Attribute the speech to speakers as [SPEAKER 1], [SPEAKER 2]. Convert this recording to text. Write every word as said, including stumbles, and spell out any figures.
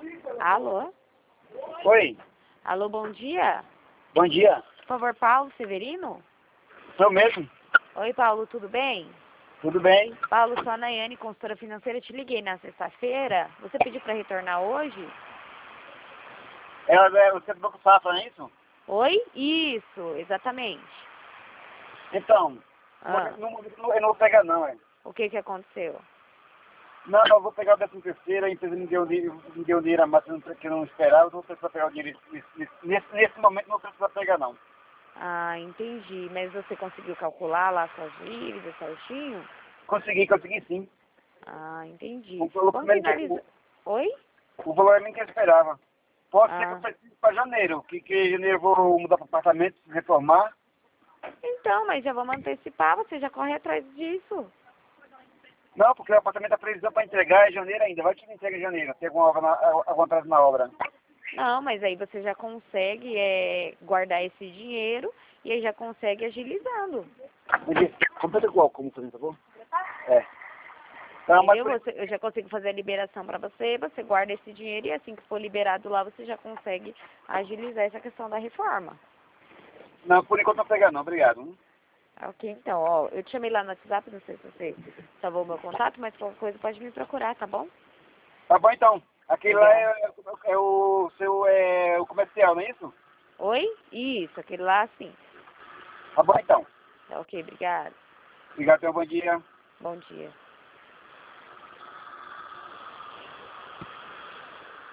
[SPEAKER 1] Alô?
[SPEAKER 2] Oi,
[SPEAKER 1] Alô, bom dia.
[SPEAKER 2] bom dia.
[SPEAKER 1] Por favor, Paulo Severino?
[SPEAKER 2] Sou mesmo?
[SPEAKER 1] Oi, Paulo, tudo bem?
[SPEAKER 2] Tudo bem?
[SPEAKER 1] Paulo, sou a Nayane, consultora financeira. Te liguei na sexta-feira. Você pediu para retornar hoje?
[SPEAKER 2] Ela é você do Banco Safra, não é isso?
[SPEAKER 1] Oi? Isso, exatamente.
[SPEAKER 2] Então,
[SPEAKER 1] Ah,
[SPEAKER 2] não, não, eu não vou pegar não, é.
[SPEAKER 1] o que que aconteceu?
[SPEAKER 2] Não, eu vou pegar o décimo terceiro, a empresa me deu, di- me deu dinheiro a mais que eu não que eu não esperava, eu não preciso pegar o dinheiro nesse, nesse, nesse, nesse momento, não precisa pegar não.
[SPEAKER 1] Ah, entendi. Mas você conseguiu calcular lá suas dívidas certinho?
[SPEAKER 2] Consegui, consegui sim.
[SPEAKER 1] Ah, entendi.
[SPEAKER 2] O valor
[SPEAKER 1] Vamos
[SPEAKER 2] primeiro,
[SPEAKER 1] finalizar. Oi?
[SPEAKER 2] o, o valor é nem que eu esperava. Pode ser que eu
[SPEAKER 1] Ah,
[SPEAKER 2] precise para janeiro, que, que em janeiro eu vou mudar para apartamento, reformar.
[SPEAKER 1] então, mas já vamos antecipar. Você já corre atrás disso.
[SPEAKER 2] Não, porque o apartamento está previsão para entregar em janeiro ainda. Vai que ele entrega em janeiro. Tem alguma, obra na, algum atraso na obra.
[SPEAKER 1] Não, mas aí você já consegue é, guardar esse dinheiro e aí já consegue agilizando.
[SPEAKER 2] Completa qual, como por favor? É. Então, mas
[SPEAKER 1] Entendeu?
[SPEAKER 2] por,
[SPEAKER 1] Você, eu já consigo fazer a liberação para você, você guarda esse dinheiro e assim que for liberado lá, você já consegue agilizar essa questão da reforma.
[SPEAKER 2] não, por enquanto não pega não, obrigado. Hum.
[SPEAKER 1] Ok, então, ó, eu te chamei lá no WhatsApp, não sei se você salvou o meu contato, mas qualquer coisa pode me procurar, tá bom?
[SPEAKER 2] Tá bom então. Aquele lá
[SPEAKER 1] Obrigada.
[SPEAKER 2] é, é o seu é, o comercial, não é isso?
[SPEAKER 1] Oi? Isso, aquele lá sim.
[SPEAKER 2] Tá bom então.
[SPEAKER 1] Tá ok, obrigada.
[SPEAKER 2] Obrigado, tenha um bom dia.
[SPEAKER 1] Bom dia.